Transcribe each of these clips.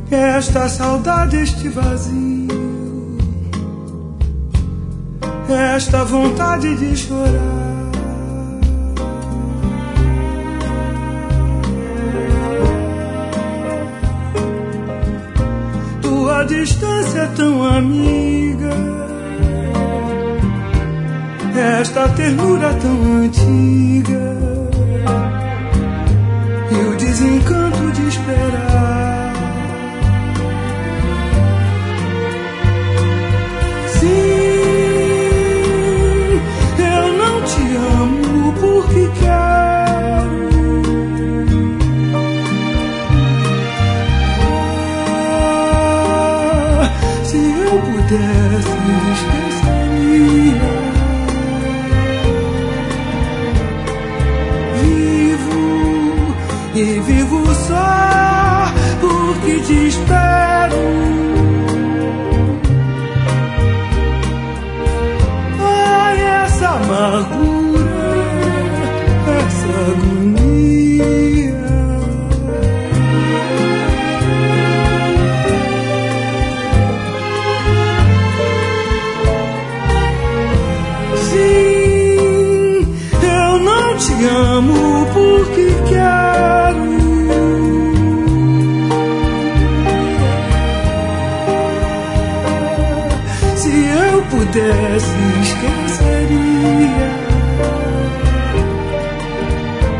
esta saudade, este vazio, esta vontade de chorar. Tua distância é tão amiga, esta ternura tão antiga, e o desencanto de esperar. Sim, eu não te amo porque quero. Se eu pudesse, esqueceria. E vivo só porque te espero. Ai, essa amargura, essa agonia. Sim, eu não te amo porque quero. Pudesse, esqueceria.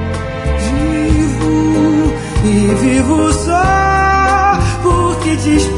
Vivo e vivo só porque te espero.